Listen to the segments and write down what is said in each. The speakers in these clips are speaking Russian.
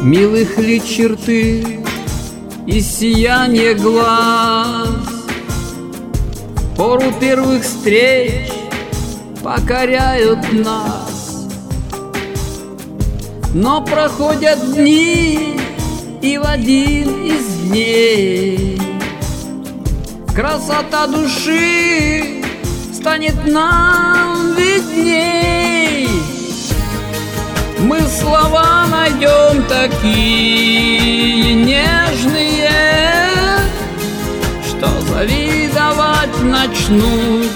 Милых ли черты и сияние глаз, пору первых встреч покоряют нас. Но проходят дни, и в один из дней красота души станет нам видней. Мы слова найдем такие нежные, что завидовать начнут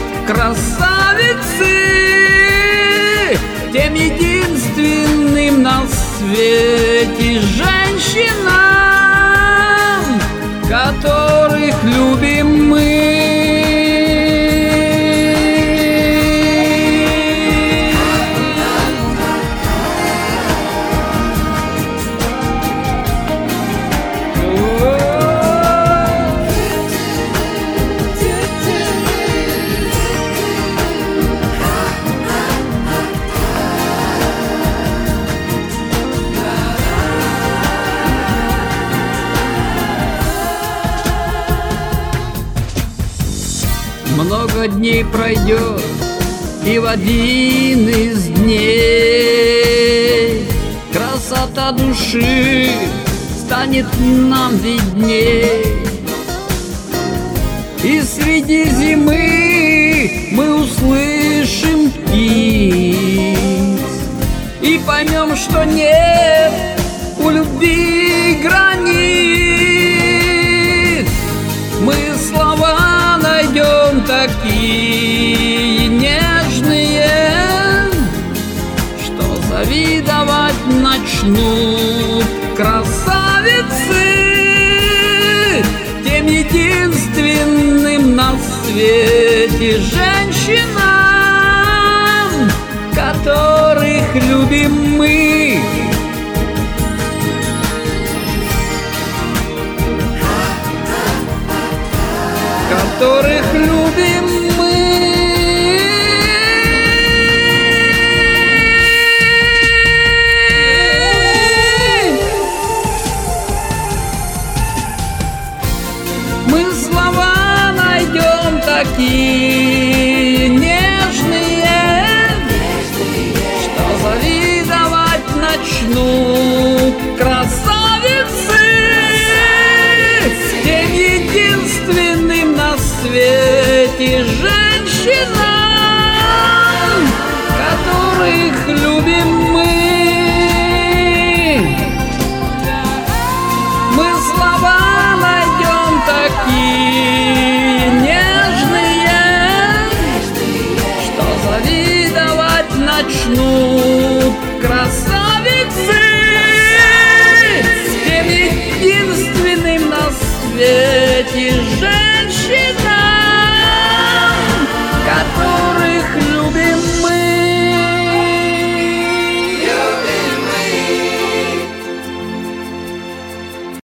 красавицы тем единственным на свете женщинам, которых любим мы. Много дней пройдет, и в один из дней красота души станет нам видней. И среди зимы мы услышим птиц и поймем, что нет у любви границ. Мы слова найдем такие нежные, что завидовать начнут красавицы тем единственным на свете женщинам, которых любим мы. Которых любим мы. Мы слова найдем такие нежные, что завидовать начнут красавицы тем единственным на свете женщинам, которых любим мы. Мы слова найдем такие нежные, что завидовать начнут красавицы тем единственным на свете женщинам, которые